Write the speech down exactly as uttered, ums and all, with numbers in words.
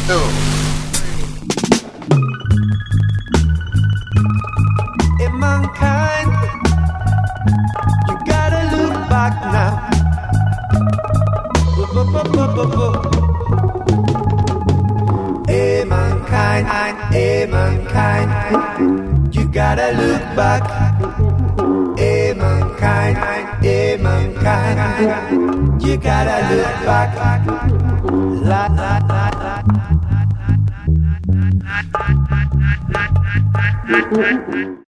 Hey, mankind, you gotta look back now. Hey, mankind, hey, mankind, you gotta look back. Hey, mankind, hey, mankind, you gotta look back. La, la, la, la.